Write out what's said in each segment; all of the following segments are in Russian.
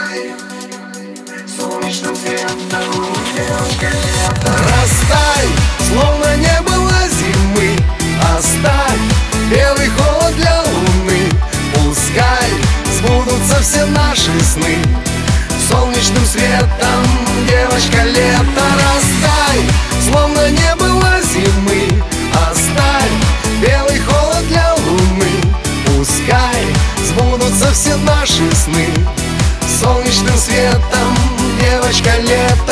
Растай солнечным светом, девочка лето. Растай, словно не было зимы. Оставь белый холод для луны. Пускай сбудутся все наши сны солнечным светом, девочка лето. Растай, словно не было зимы. Оставь белый холод для луны. Пускай сбудутся все наши сны солнечным светом, девочка лето.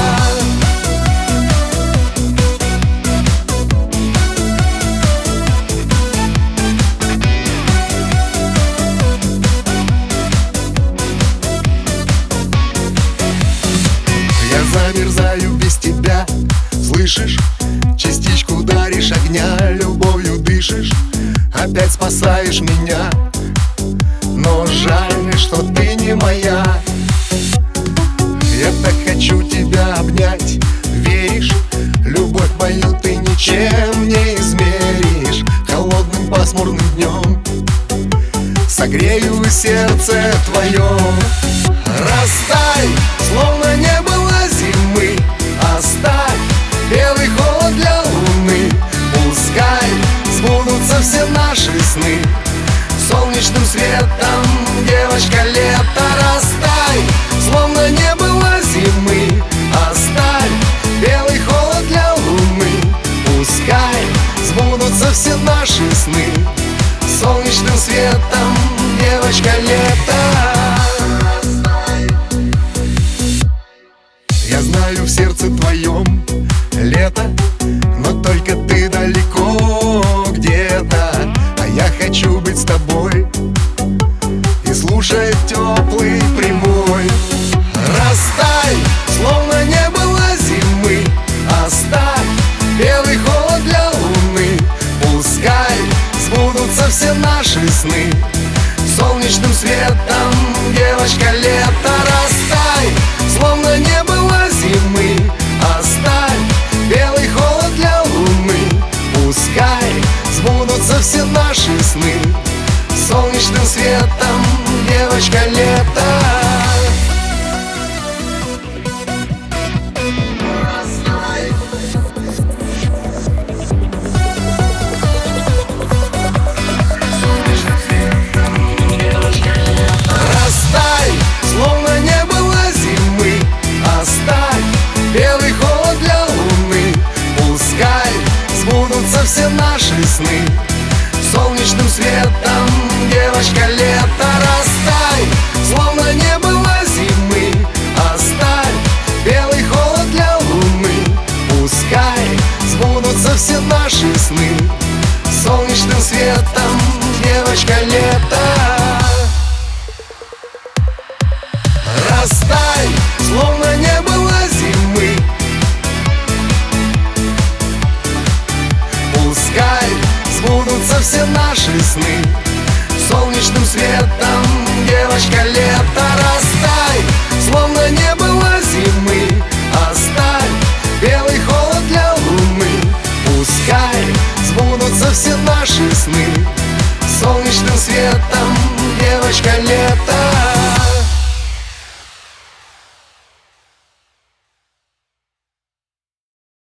Я замерзаю без тебя, слышишь? Частичку даришь огня, любовью дышишь, опять спасаешь меня. Но жаль, что ты не моя. Я так хочу тебя обнять, веришь? Любовь мою ты ничем не измеришь. Холодным пасмурным днем согрею сердце твое. Растай, словно не было зимы. Оставь белый холод для луны. Пускай сбудутся все наши сны солнечным светом, девочка лето. Растай, словно не было зимы. Оставь белый холод для луны. Пускай сбудутся все наши сны солнечным светом, девочка лето. Я знаю, в сердце твоем лето, но только ты далеко где-то. А я хочу быть с тобой и слушать теплый прибой. Растай, словно не было зимы. Оставь белый холод для луны. Пускай сбудутся все наши сны солнечным светом, девочка лето. Растай, словно не было зимы. Оставь белый холод для луны. Пускай сбудутся все наши сны солнечным светом, девочка лето. Растай, словно не было зимы. Оставь белый холод для луны. Пускай сбудутся все наши сны солнечным светом, девочка лето. Растай, словно не было зимы. Оставь белый холод для луны. Пускай сбудутся все наши сны солнечным светом, девочка лето. Растай, словно не было зимы. Пускай сбудутся все наши сны солнечным светом, девочка лето. Растай, словно не было зимы. Оставь белый холод для луны. Пускай сбудутся все наши сны солнечным светом, девочка лето.